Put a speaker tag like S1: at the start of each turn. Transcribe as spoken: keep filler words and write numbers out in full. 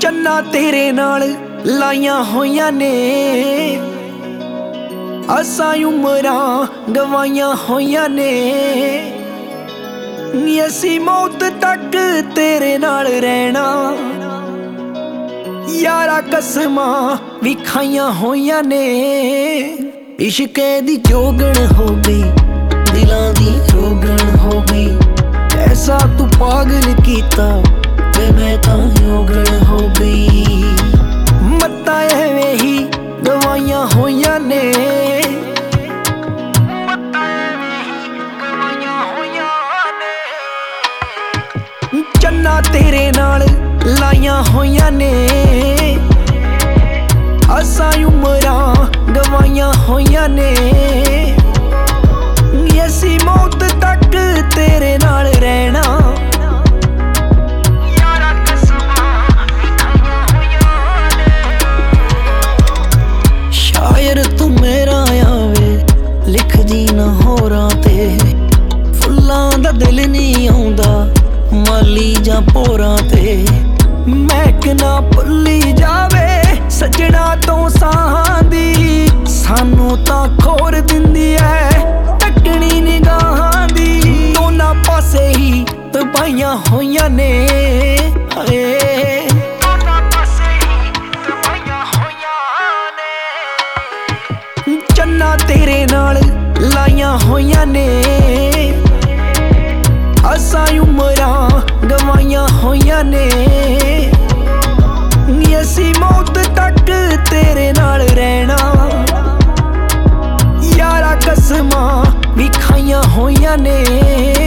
S1: चन्ना तेरे नाल लाइया होइया ने, असां उमरां गवाइया होइया ने। असीं मौत तक तेरे नाल रहना, यारा कसमां भी खाइया होइया ने। इश्के दी जोगण हो गई, दिलां दी रोगण हो गई। ऐसा तू पागल कीता वे मैं तां योगण हो गई। मत्ता एवें ही गवाइया होइया ने, चन्ना तेरे नाल लाइया होइया ने, असां उमरां गवाइया होइया ने। असीं मौत तक तेरे नाल रहना, यारा कसमां खाइया होइया ने। शायर तू मेरा आवे लिखदी ना होरां ते, फुल्लां दा दिल नहीं आउंदा माली जां पोरां ते। महक ना भुल्ली जावे सजना तो साहां दी, सानू तां खोर दिंदी ऐ टकनी निगाहां दी। दोनां पासे ही तबाहियां होइयां ने, हाए दोनां पासे ही तबाहियां होइयां ने। चन्ना तेरे नाल लाइया होइयां ने, असां उमरां गवाइया होइया ने। असीं मौत तक तेरे नाल रहना, यारा कसमां भी खाइया होइया ने।